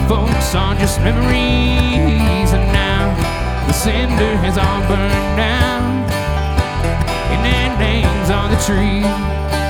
folks are just memories, and now the cinder has all burned down, and their names on the tree.